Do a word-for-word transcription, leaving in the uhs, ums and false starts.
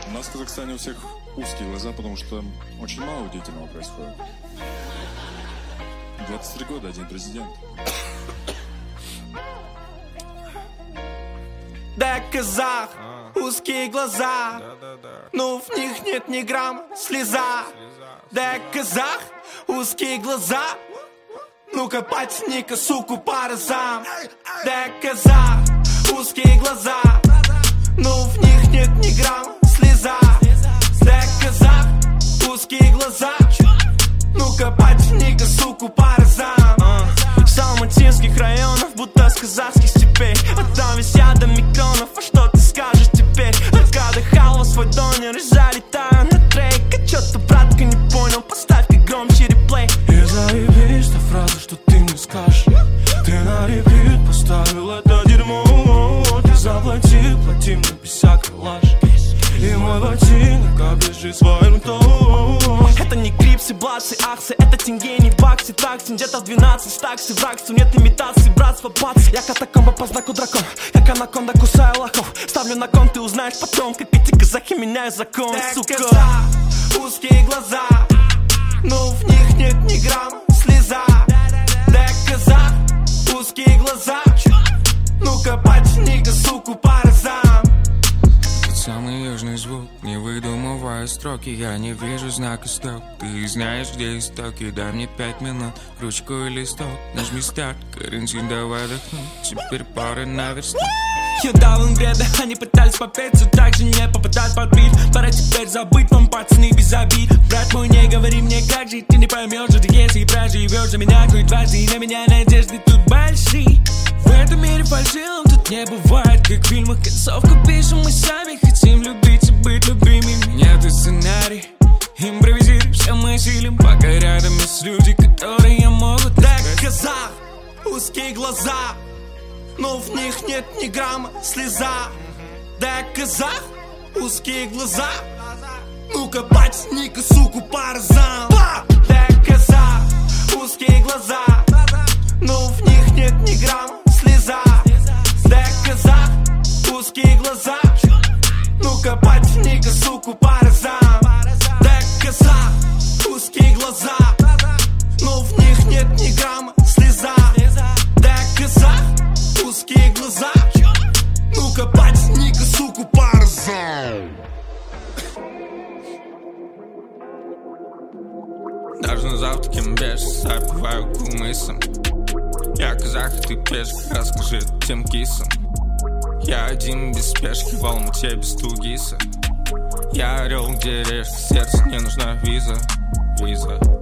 У нас в Казахстане у всех узкие глаза, потому что очень мало удивительного происходит. двадцать три года, один президент. Да, казах, узкие глаза, но в них нет ни грамма слеза. Да, казах, узкие глаза, ну-ка потяни-ка суку по разам. Да, казах, узкие глаза, но в них нет ни грамма слеза. Да, казах, узкие глаза, ну-ка потяни-ка суку по разам. С алматинских районов, будто с казахских степей, а там висят до микронов, а что ты скажешь теперь? Только дыхал свой донер и залетаю на трек. А чё-то, братка, не понял, поставь-ка громче реплей. И заебись та фраза, что ты мне скажешь. Ты на репит поставил это дерьмо. Ты заплати, плати мне без всякой лажи. И мой ботинок оближи своим ртом. Это не клипсы, блатсы, аксы, это тенге, не баксы. Такси где-то в двенадцать стаксы, врагству нет имитации, братство, бац. Я катакомба по знаку дракон, как анаконда кусаю лохов. Ставлю на кон, ты узнаешь потом, как эти казахи меняют закон, сука. Узкие глаза, но в них нет ни грамма слеза. Да, казах, узкие глаза, ну-ка потяни-ка суку по разам. Самый южный звук, не выдумывая строки. Я не вижу знака стоп. Ты знаешь, где истоки. Дай мне пять минут, ручку и листок. Нажми старт, карантин, давай отдохнуть. Теперь пора наверстать. Я дал им бреда, они пытались попеться, так же не попадать под бит. Пора теперь забыть вам, пацаны, без обид. Брат мой, не говори мне, как жить, ты не поймешь, что если проживешь за меня хоть дважды. На меня надежды тут большие. В этом мире фальшивым тут не бывает, как в фильмах. Концовку пишем мы сами, хотим любить и быть любимыми. Нет и сценарий, импровизируем, все мы силим. Пока рядом есть люди, которые могут. Да, казах, узкие глаза, но в них нет ни грамма слеза. Да, казах, узкие глаза, ну-ка потяни-ка суку по разам. Да, казах, узкие глаза, но в них нет ни грамма слеза. Да, казах, узкие глаза, ну-ка потяни-ка суку по разам. Да, казах, узкие глаза, но в них нет ни грамма слеза. Да, казах, узкие глаза, ну-ка потяни-ка суку по разам. Даже на завтраке без запиваю кумысом. Я казах, ты пешка, расскажи тем кисам. Я один без спешки, в Алмате без тугиса. Я орел, где режь сердце, не нужна виза, виза.